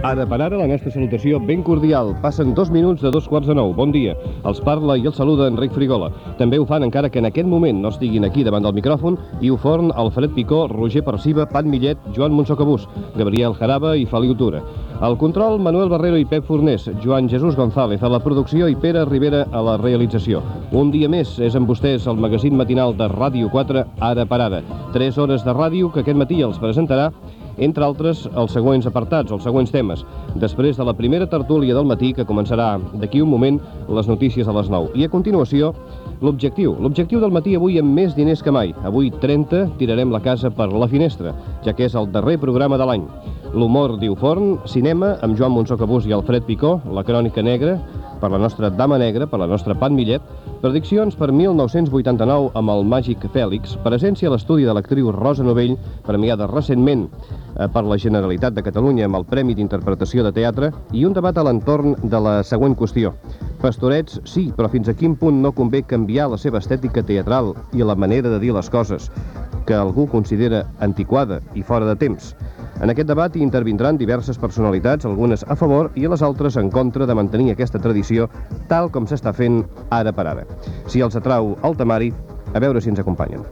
Ara per ara, la nostra salutació ben cordial. Passen 2 minuts de 2:15. Bon dia. Els parla i els saluda Enric Frigola. També ho fan encara que en aquest moment no estiguin aquí davant del micròfon i ho forn Alfred Picó, Roger Perciba, Pat Millet, Joan Montsocabús, Gabriel Jaraba i Feliu Tura. Al control, Manuel Barrero i Pep Fornés, Joan Jesús González a la producció i Pere Rivera a la realització. Un dia més és amb vostès el magazín matinal de Ràdio 4, Ara per Ara. 3 hores de ràdio que aquest matí els presentarà, entre altres, els següents apartats, els següents temes. Després de la primera tertúlia del matí, que començarà d'aquí un moment, les notícies a les 9. I a continuació, l'objectiu. L'objectiu del matí avui amb més diners que mai. Avui 30 tirarem la casa per la finestra, ja que és el darrer programa de l'any. L'humor diu forn, cinema amb Joan Montsocabús i Alfred Picó, la crònica negra per la nostra Dama Negra, per la nostra Pat Millet, prediccions per 1989 amb el Màgic Fèlix, presència a l'estudi de l'actriu Rosa Novell, premiada recentment per la Generalitat de Catalunya amb el Premi d'Interpretació de Teatre, i un debat a l'entorn de la següent qüestió. Pastorets, sí, però fins a quin punt no convé canviar la seva estètica teatral i la manera de dir les coses, que algú considera antiquada i fora de temps? En aquest debat hi intervindran diverses personalitats, algunes a favor i les altres en contra de mantenir aquesta tradició tal com s'està fent ara per ara. Si els atrau el temari, a veure si ens acompanyen.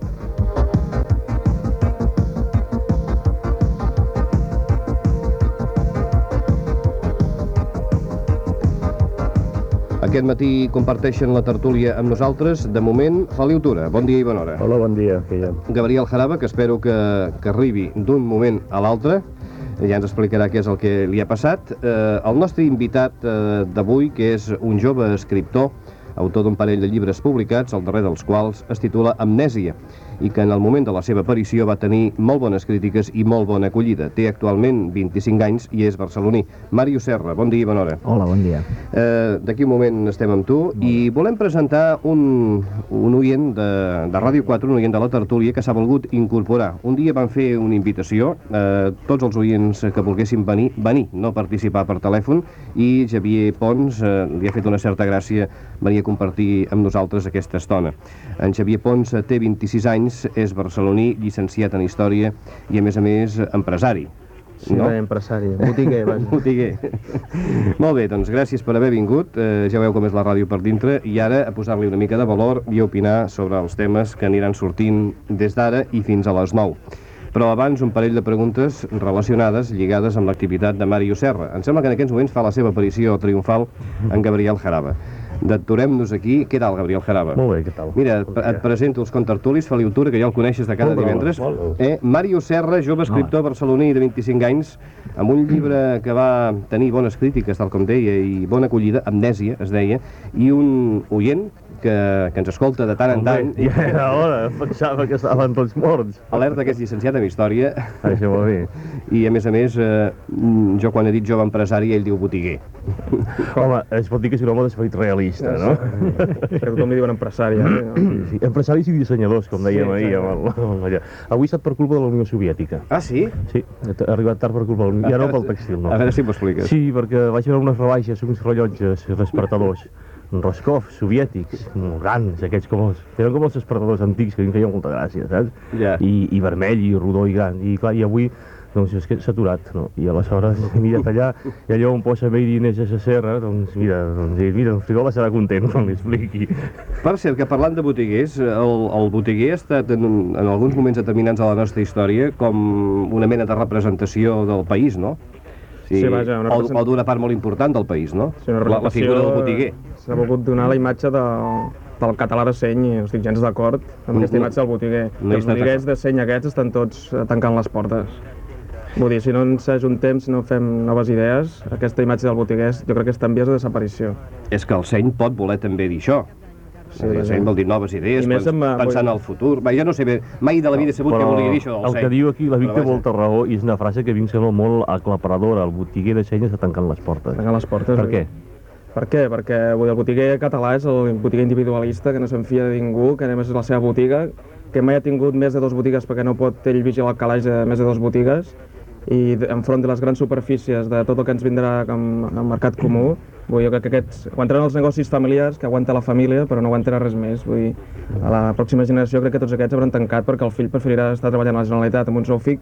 Aquest matí comparteixen la tertúlia amb nosaltres. De moment, Feliu Tura. Bon dia i bona hora. Hola, bon dia. Gabriel Jaraba, que espero que arribi d'un moment a l'altre. Ja ens explicarà què és el que li ha passat. El nostre invitat d'avui, que és un jove escriptor, autor d'un parell de llibres publicats, el darrer dels quals es titula Amnèsia, i que en el moment de la seva aparició va tenir molt bones crítiques i molt bona acollida. Té actualment 25 anys i és barceloní. Màrius Serra, bon dia i bona hora. Hola, bon dia. D'aquí un moment estem amb tu i volem presentar un oient de Ràdio 4, un oient de la tertúlia que s'ha volgut incorporar. Un dia van fer una invitació a tots els oients que volguessin venir, no participar per telèfon, i Xavier Pons li ha fet una certa gràcia venir a compartir amb nosaltres aquesta estona. En Xavier Pons té 26 anys, és barceloní, llicenciat en Història i, a més, empresari. Sí, no? Empresari, botiguer. Botiguer. Molt bé, doncs gràcies per haver vingut. Ja veieu com és la ràdio per dintre, i ara a posar-li una mica de valor i a opinar sobre els temes que aniran sortint des d'ara i fins a les 9. Però abans un parell de preguntes relacionades, lligades amb l'activitat de Màrius Serra. Em sembla que en aquests moments fa la seva aparició triomfal en Gabriel Jaraba. Deturem-nos aquí. Què tal, Gabriel Jaraba? Molt bé, què tal? Mira, et presento els contertulis, Feliu Tura, que ja el coneixes de cada divendres. Màrius Serra, jove escriptor barceloní de 25 anys, amb un llibre que va tenir bones crítiques, tal com deia, i bona acollida, Amnèsia, es deia, i un oient que ens escolta de tant en tant. Ja era hora, pensava que estaven tots morts. Alerta que és llicenciat en Història. Això va bé. I, a més, jo quan he dit jove empresari, ell diu botiguer. Home, es pot dir que és un home d'esperit realista, no? Que tothom li diuen empresari, Sí, empresaris i dissenyadors, com dèiem ahir. Avui ha estat per culpa de la Unió Soviètica. Ah, sí? Sí, ha arribat tard per culpa de la Unió, ja no pel tèxtil, no. A veure si m'ho expliques. Sí, perquè vaig veure unes rebaixes, uns rellotges despertadors, Roscoff, soviètics, grans, aquests com els... Tenen com els despertadors antics, que a mi em feien molta gràcia, saps? Ja. I vermell, i rodó, i gran. I clar, i avui, doncs és que s'ha aturat, no? I aleshores he mirat allà, i allò on posa Made in SSR, doncs mira, el Frigola serà content quan l'expliqui. Per cert, que parlant de botiguers, el botiguer ha estat en alguns moments determinants de la nostra història com una mena de representació del país, no? Sí, vaja, o d'una part molt important del país, no? Sí, la figura del botiguer. S'ha volgut donar la imatge del català de seny, i no estic gens d'acord amb aquesta imatge del botiguer. Els botiguers de seny aquests estan tots tancant les portes. Vull dir, si no ens ajuntem, si no fem noves idees, aquesta imatge del botiguer jo crec que està en vies de desaparició. És que el seny pot voler també dir això. Sí, el seny vol dir noves idees, pensar en el futur. Jo no sé bé, mai de la vida he sabut què volia dir això del seny. El que diu aquí la Vic té molta raó, i és una frase que a mi em sembla molt aclaparadora. El botiguer de seny està tancant les portes. Tancant les portes. Per què? Per què? Perquè el botiguer català és el botiguer individualista, que no se'n fia de ningú, que només és la seva botiga, que mai ha tingut més de 2 botigues perquè no pot ell vigilar el calaix de més de 2 botigues, i enfront de les grans superfícies de tot el que ens vindrà com el mercat comú, vull dir que aquests aguantaran els negocis familiars, que aguanta la família, però no aguantarà res més. Vull dir, a la pròxima generació crec que tots aquests hauran tancat perquè el fill preferirà estar treballant a la Generalitat amb un sou fix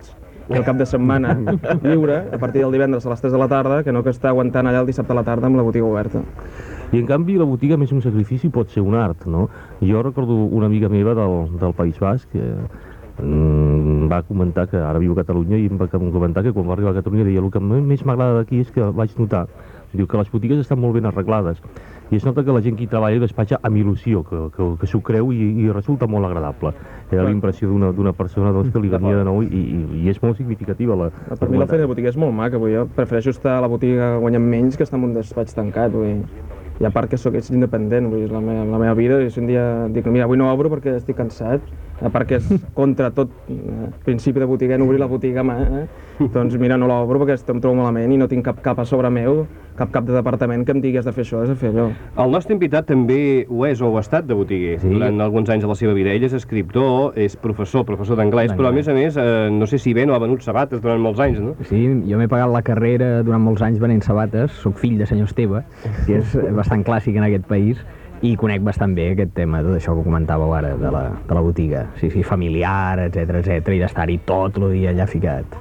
i el cap de setmana lliure, a partir del divendres a les 3 de la tarda, que no que està aguantant allà el dissabte a la tarda amb la botiga oberta. I en canvi la botiga, més un sacrifici, pot ser un art, no? Jo recordo una amiga meva del País Basc que va comentar que ara viu a Catalunya i em va comentar que quan va arribar a Catalunya deia el que més m'agrada d'aquí és que vaig notar, diu que les botigues estan molt ben arreglades i es nota que la gent que hi treballa despatxa amb il·lusió, que s'ho creu i resulta molt agradable. Era la impressió d'una persona doncs, que li venia de nou i és molt significativa. Per mi la feina de botiga és molt maca, jo prefereixo estar a la botiga guanyant menys que estar en un despatx tancat, i a part que ets independent, és la meva vida, i si un dia dic, mira, avui no obro perquè estic cansat, a part que és contra tot principi de botiguer, obrir la botiga, doncs mira, no l'obro perquè em trobo malament i no tinc cap a sobre meu, cap de departament que em digui has de fer això, has de fer allò. El nostre invitat també ho és o ho ha estat de botiguer. Sí. Durant alguns anys de la seva vida. Ell és escriptor, és professor d'anglès, però a més, no sé si ven o ha venut sabates durant molts anys, no? Sí, jo m'he pagat la carrera durant molts anys venent sabates, soc fill de senyor Esteve, que és bastant clàssic en aquest país, i conec bastant bé aquest tema, tot això que comentàveu ara de la botiga. Sí, familiar, etc i d'estar-hi tot el dia allà ficat.